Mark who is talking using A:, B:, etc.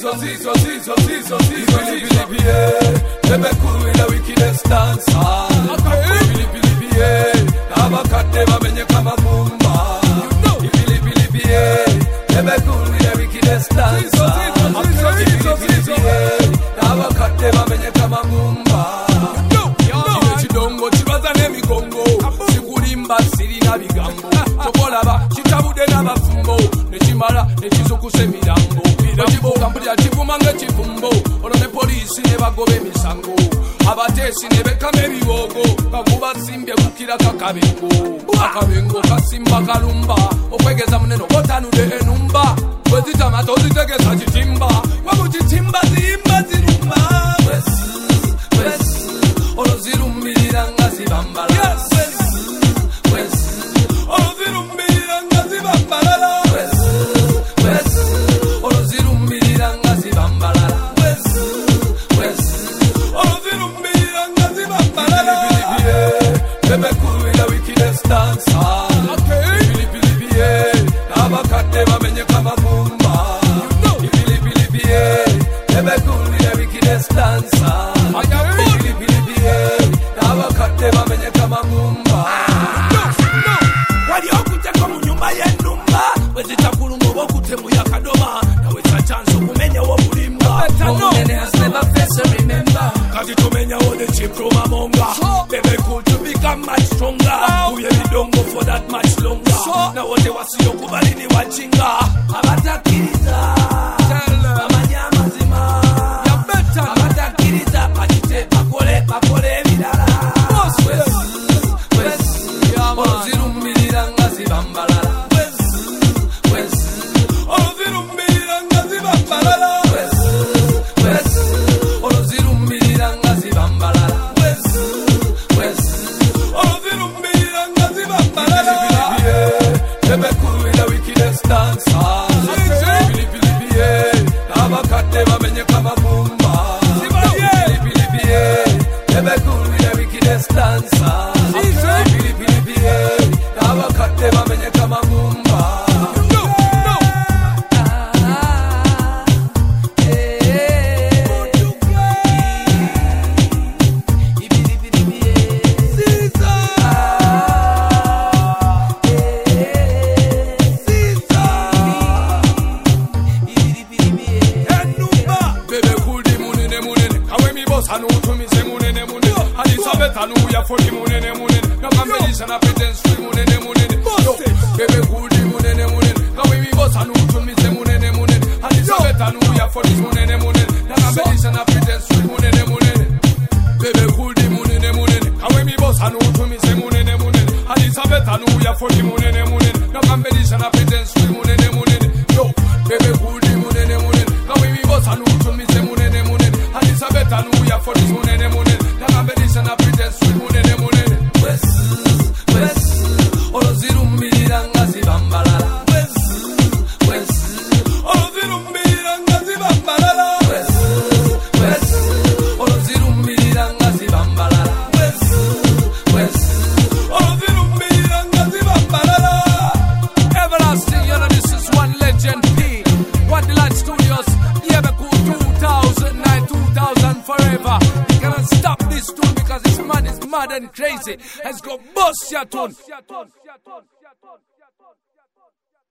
A: Bebe cool with the wickedest dancer. Pili pili pie, abakate bamenye kama bumba. Pili pili pie, bebe cool with the wickedest dancer. Pili pili pie, abakate bamenye kama bumba. Chile chidongo chibaza nemigongo, sikulimba sirina bigambo. Chokolaba chitabude n'abafumbo, nechimala nechizukuse mirambo. Bachibuka mpulira chivumanga chivumbo, olone polisi ne bagobe misango. Abatesi ne bekame ebibogo, bakuba simbye kukira kakabengo. Akabengo kasimba kalumba, okwegeza munene okotanudde enumba. Bwezitama tozitegesa chitimba, wamuchitimba ziyimba zirumba. Wesi, olwo zirumbirira nga zibambala. Olwo zirumbirira nga zibambalala. Bebe cool with the wickedest dancer. Pili pili pie, abakate bamenye kama bumba. Pili pili pie, bebe cool with the wickedest dancer. Pili pili pie, abakate bamenye kama bumba. Wali okute komu nyumba y'enumba, wezita kulungo bokutemu ya kadoma. Nawe chance kumenya wo bulimba. Omunene has never faced a remember. Kati tumenya wo the chip from amonga. Bebe cool to become much stronger. Uye bidongo for that much longer. Na wote wasiyo kubalini wachinga. Abatakiriza amanyama zima. Abatakiriza pachite pakole vidala. Oluzirumbirira nga zibambalala. Oluzirumbirira nga zibambalala. Oluzirumbirira nga zibambalala. Bebe cool with the wickedest dancer. Pili pili pie, abakate bamenye kama bumba. Pili pili pie, bebe cool with the wickedest dancer. Pili pili pie, abakate bamenye kama bumba. Anu tumise munene munene, Elizabeth anu ya foli munene munene. No competition a pretend sweet munene munene. Bebe kudi munene munene, kawe mi boss anu tumise munene munene. Elizabeth anu ya foli munene munene. No competition a pretend sweet munene munene. Bebe kudi munene munene, kawe mi boss anu tumise munene munene. Elizabeth anu ya foli munene munene. No competition a pretend sweet munene munene. Yo, bebe kudi munene munene, kawe mi boss anu tumise munene munene. Elizabeth anu ya for this munene munene. Na competition a pretend sweet munene munene. Oluzirumbirira nga zibambalala. Oluzirumbirira nga zibambalala. Oluzirumbirira nga zibambalala. Oluzirumbirira nga zibambalala. Everlasting, you know this is one legend P. Wonderland Studios, Bebe Cool 2009, 2000 forever. You cannot stop this tune because this man is mad and crazy. Let's go bust your tune.